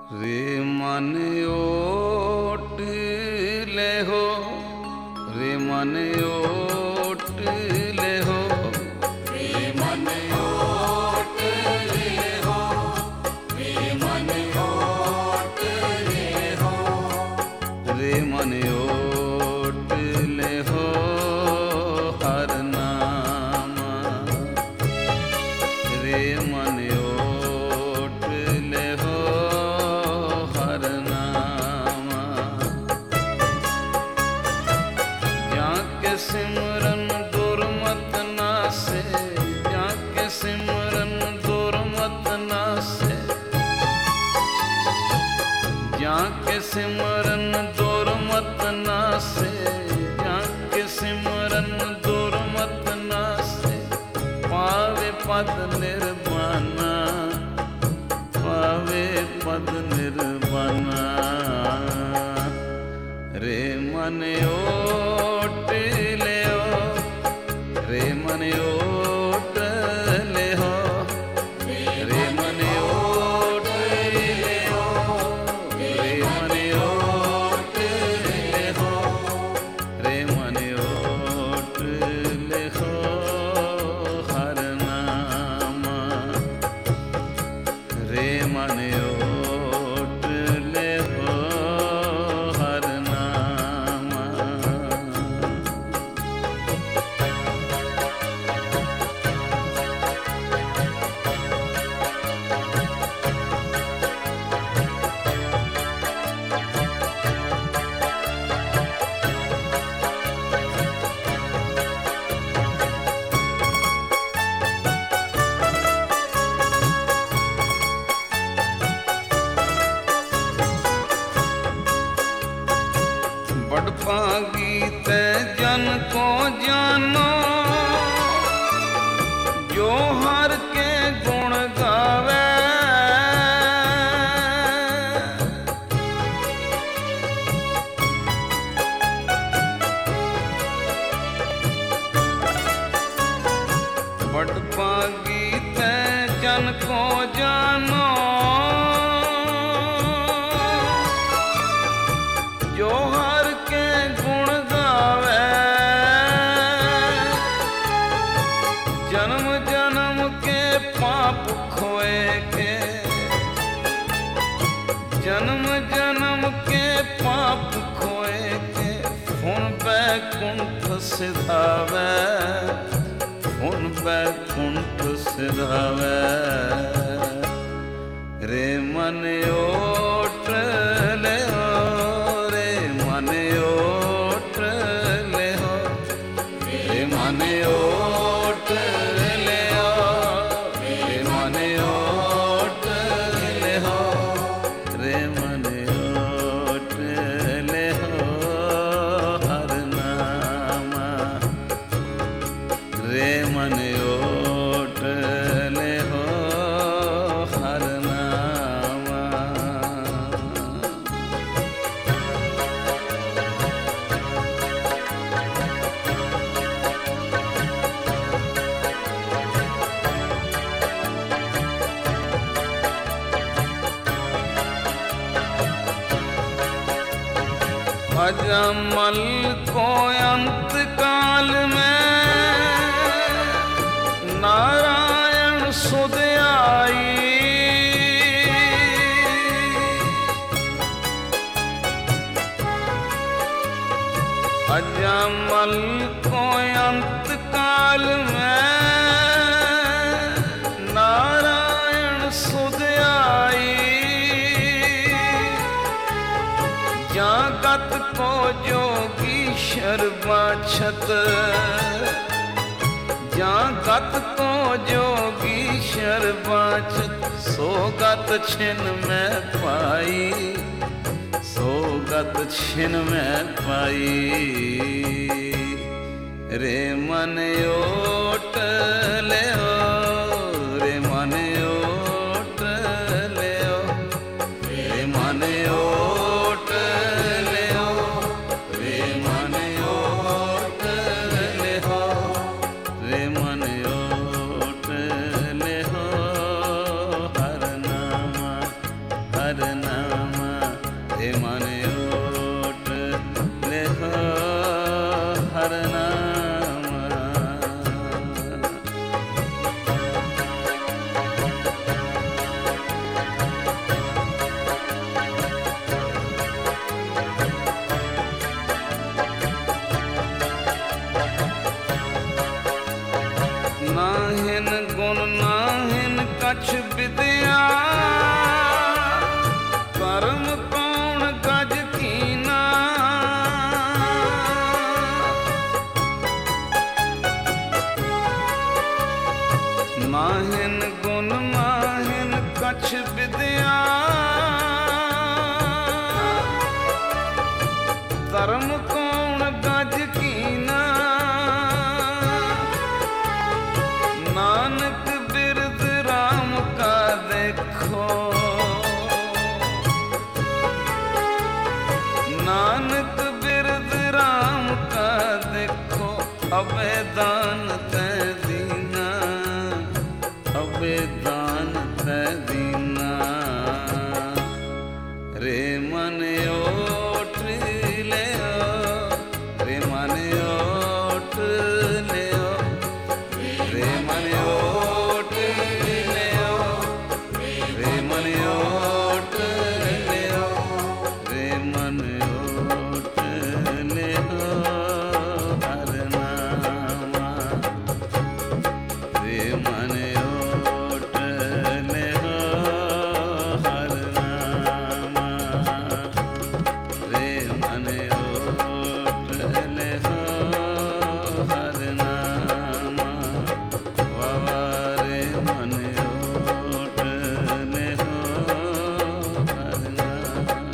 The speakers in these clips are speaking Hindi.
रे मन ओट ले हो, रे मन ओट ले हो, रे मन ओट ले हो, रे मन ओट ले हो, रे मन ओट ले हो हर नाम, रे मन ओट ले हो हर नाम। जाके सिमरन दुर्मत नासे, जाके सिमरन दुर्मत नासे, जाके सिमरन दुर्मत नासे, जाके सिमरन दुर्मत नासे, पावे पद निर्वाणा, पावे पद निर्वाणा। रे मन ओट ले हो, रे मन ओट ले हो, रे मन ओट ले हो, रे मन ओट ले हो, रे मन ओट ले हो हर नाम, रे मन ओट ले हो हर नाम। बड़पागी ते जन को जानो, जो हर के गुण गावे, बड़पागी ते जन को जानो, जो हर के गुण गावे, जन्म जन्म के पाप खोए के, जन्म जन्म के पाप खोए के, फुन बैकुंठ सिधावे, फुन बैकुंठ सिधावे। रे मन ओट ले हो, रे मन ओट ले हो, रे मन ओट ले हो, रे मन ओट ले हो, रे मन ओट ले हो हर नाम, रे मन ओट ले हो हर नाम। अजमल को अंत काल में नारायण सुध आई, अजमल को अंत काल में नारायण सुध आई, जागत को जोगीश्वर बाछत, जागत को जोगीश्वर बाछत, सोगत छिन में पाई, सोगत छिन में पाई। रे मन ओट ले हो, रे मन ओट ले हो, रे मन ओट ले हो, रे मन ओट ले हो, रे मन ओट ले हो हर नाम, हर नाम रे मन ओट ले हो हर नाम। नाहिन गुण नाहिन कछ विद्या, कर्म कौन गज कीना। नाहिन गुण नाहिन कछ विद्या, कर्म कौन गज कीना। नानक बिरद राम का देखो, नानक बिरद राम का देखो। अबे दान ते दीना, अबे दान ते दीना। रे मन ओट ले ओ, रे मन ओट ले ओ, रे मन ओट ले ओ, रे मन ओट ले ओ, रे मन ओट ले ओ हर नाम। रे मन ओट ले ओ हर नाम। रे मन ओट ले ओ हर नाम। बाबा रे मन ओट ले ओ हर नाम।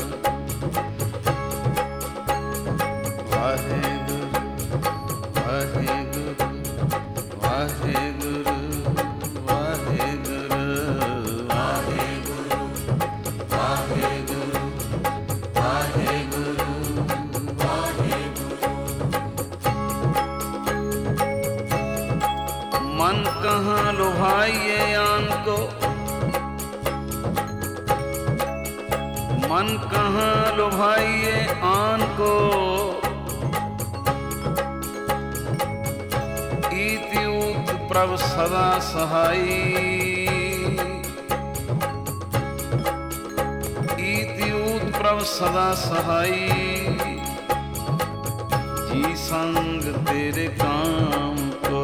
वाहेगुरु वाहेगुरु वाहेगुरु वाहेगुरु वाहेगुरु वाहेगुरु वाहेगुरु वाहेगुरु। मन कहाँ लुभाइए आन को, मन कहाँ लुभाइए आन को। इति उक्त प्रभु सदा सहाई, इति उक्त प्रभु सदा सहाई। जी संग तेरे काम को,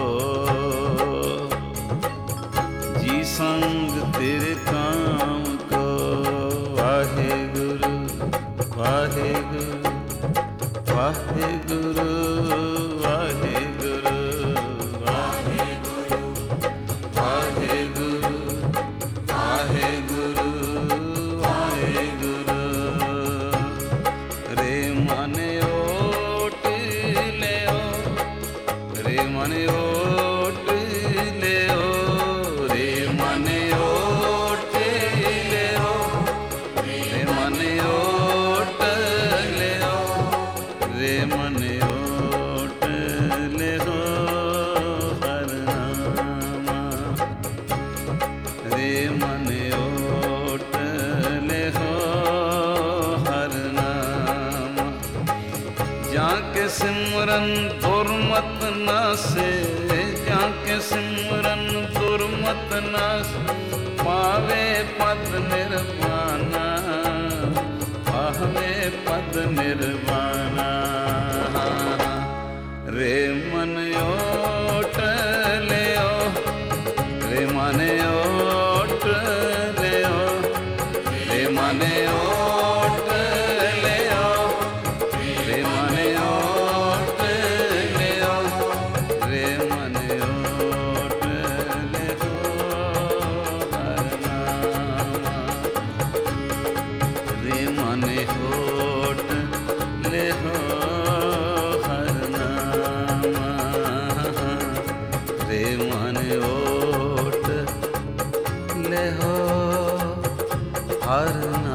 जी संग तेरे काम को। वाहेगुरु वाहेगुरु वाहेगुरु वाहेगुरु वाहेगुरु वाहेगुरु वाहेगुरु वाहेगुरु। रे मन ओट ले ओ, रे मन ओट ले ओ, रे मन ओट ले ओ, रे मन ओट ले ओ, रे मन ओट ले हो हर नाम। रे मन ओट ले हो हर नाम। जाके सिमरन दुर्मत नासे, जाके सिमरन दुर्मत नासे। पावे पद निर्वाणा, पावे पद निर्वाणा। रे मन ओट ले ओ, रे मन ओट ले ओ, रे मन ओट ले ओ, रे मन ओट ले ओ, रे मन ओट ले ओ हर नाम। रे मन ओट ले हो हर नाम। रे मन ओट ले हो हर नाम।